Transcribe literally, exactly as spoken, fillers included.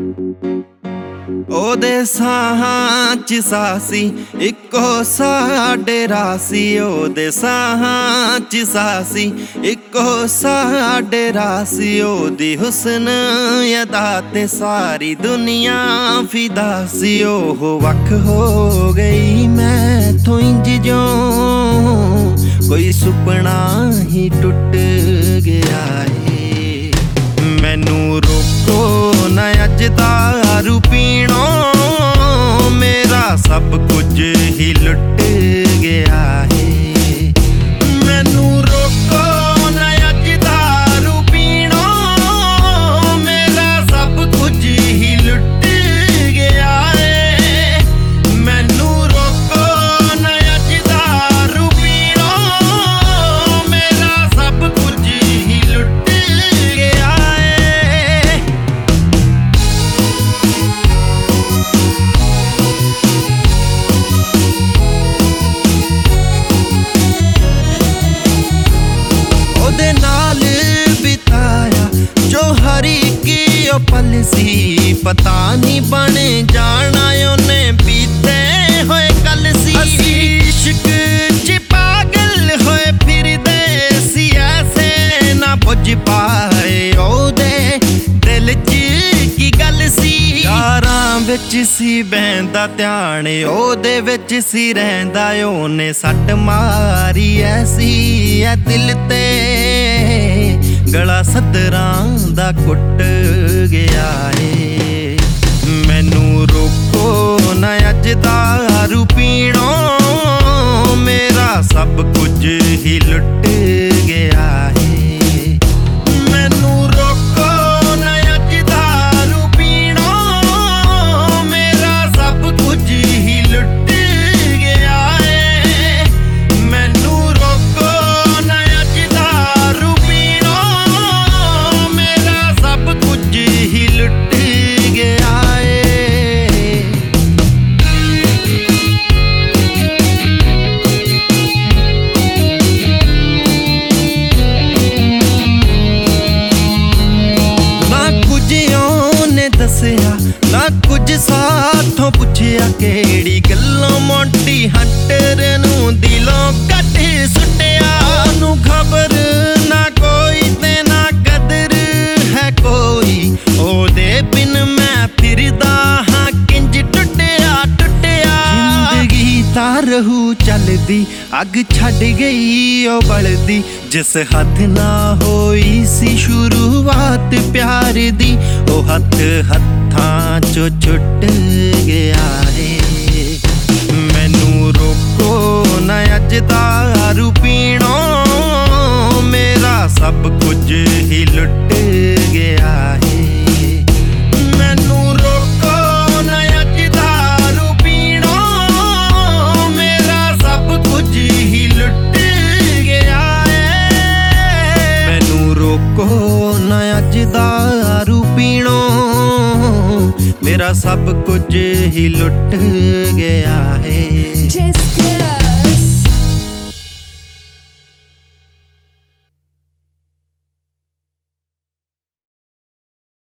ਉਹਦੇ ਸਾਹਾਂ 'ਚ ਸਾਸੀ ਇੱਕੋ ਸਾਡੇ ਰਾਸੀ, ਉਹਦੇ ਸਾਹਾਂ 'ਚ ਸਾਸੀ ਇੱਕੋ ਸਾਡੇ ਰਾਸੀ। ਉਹਦੀ ਹੁਸਨ ਅਦਾ ਤੇ ਸਾਰੀ ਦੁਨੀਆ ਫਿਦਾ ਸੀ। ਉਹ ਵੱਖ ਹੋ ਗਈ ਮੈਥੋਂ ਇੰਜ ਜਿਉਂ ਕੋਈ ਸੁਪਨਾ ਹੀ ਟੁੱਟ ਗਿਆ ਏ। ਮੈਨੂੰ ਰੋਕੋ ਨਾ ਅੱਜ ਦਾਰੂ ਪੀਣੋ, ਮੇਰਾ ਸਭ ਕੁਝ ਹੀ ਲੁੱਟ ਗਿਆ ਏ। ਮੈਨੂੰ ਰੋਕੋ ਨਾ ਅੱਜ ਦਾਰੂ ਪੀਣੋ, ਮੇਰਾ ਸਭ ਕੁਝ ਹੀ ਲੁੱਟ ਗਿਆ ਏ। ਮੈਨੂੰ ਰੋਕੋ ਨਾ ਅੱਜ ਦਾਰੂ ਪੀਣੋ, ਮੇਰਾ ਸਭ ਕੁਝ ਹੀ ਲੁੱਟ ਗਿਆ ਏ। ਉਹਦੇ ਨਾਲ ਬਿਤਾਇਆ ਜੋ ਹਰ ਇੱਕ ਉਹ ਪਲ ਸੀ, ਪਤਾ ਨਹੀਂ ਬਣ ਜਾਣਾ ਉਹਨੇ ਬੀਤੇ ਹੋਏ ਕੱਲ ਸੀ। ਅਸੀਂ ਇਸ਼ਕ 'ਚ ਪਾਗਲ ਹੋਏ ਫਿਰਦੇ ਸੀ, ਐਸੇ ਨਾ ਬੁੱਝ ਪਾਏ ਉਹਦੇ ਦਿਲ 'ਚ ਕੀ ਗੱਲ ਸੀ। ਯਾਰਾਂ ਵਿੱਚ ਸੀ ਬਹਿੰਦਾ ਧਿਆਨ, ਉਹਦੇ ਵਿੱਚ ਸੀ ਰਹਿੰਦਾ। ਉਹਨੇ ਸੱਟ ਮਾਰੀ ਐਸੀ ਐ ਦਿਲ ਤੇ, ਗਲਾ ਸੱਤਰਾਂ ਦਾ ਕੁੱਟ ਗਿਆ ਏ। ਮੈਨੂੰ ਰੋਕੋ ਨਾ ਅੱਜ ਦਾਰੂ ਪੀਣੋ, ਮੇਰਾ ਸਭ ਕੁਝ ਹੀ ਲੁੱਟ ਗਿਆ ਏ। ਮੈਨੂੰ ਰੋਕੋ ਨਾ ਅੱਜ ਦਾਰੂ ਪੀਣੋ, ਮੇਰਾ ਸਭ ਕੁਝ ਹੀ ਲੁੱਟ ਗਿਆ ਏ। ਮੈਨੂੰ ਰੋਕੋ ਨਾ ਅੱਜ ਦਾਰੂ ਪੀਣੋ, ਮੇਰਾ ਸਭ ਕੁਝ ਹੀ ਲੁੱਟ ਗਿਆ ਏ। ਨਾ ਕੁਝ ਉਹਨੇ ਦੱਸਿਆ, ਨਾ ਕੁਝ ਸਾਥੋਂ ਪੁੱਛਿਆ, ਕਿਹੜੀ ਗੱਲੋਂ ਮੋਂਟੀ ਹੰਟਰ ਨੂੰ ਦਿਲੋਂ ਕੱਢ ਸੁੱਟਿਆ। ਉਹਨੂੰ ਖਬਰ ਨਾ ਕੋਈ ਤੇ ਨਾ ਕਦਰ ਹੈ ਕੋਈ, ਉਹਦੇ ਬਿਨ ਮੈਂ ਫਿਰਦਾ ਹਾਂ ਕਿੰਜ ਟੁੱਟਿਆ ਟੁੱਟਿਆ। ਜ਼ਿੰਦਗੀ ਤਾਂ ਰਹੂ ਚੱਲਦੀ, ਅੱਗ ਛੱਡ ਗਈ ਉਹ ਬਲਦੀ, ਜਿਸ ਹੱਥ ਨਾ ਹੋਈ ਸੀ ਸ਼ੁਰੂਆਤ ਪਿਆਰ ਦੀ, ਉਹ ਹੱਥ ਹੱਥਾਂ 'ਚੋਂ ਛੁੱਟ ਗਿਆ ਏ। ਮੈਨੂੰ ਰੋਕੋ ਨਾ ਅੱਜ ਦਾਰੂ ਪੀਣੋ, ਮੇਰਾ ਸਭ ਕੁਝ ਹੀ ਲੁੱਟ ਗਿਆ ਏ। ਮੈਨੂੰ ਰੋਕੋ ਨਾ ਅੱਜ ਦਾਰੂ ਪੀਣੋ, ਮੇਰਾ ਸਭ ਕੁਝ ਹੀ ਲੁੱਟ ਗਿਆ ਏ। ਮੈਨੂੰ ਰੋਕੋ ਨਾ ਅੱਜ ਦਾਰੂ ਪੀਣੋ, ਮੇਰਾ ਸਭ ਕੁਝ ਹੀ ਲੁੱਟ ਗਿਆ ਏ। Just get up.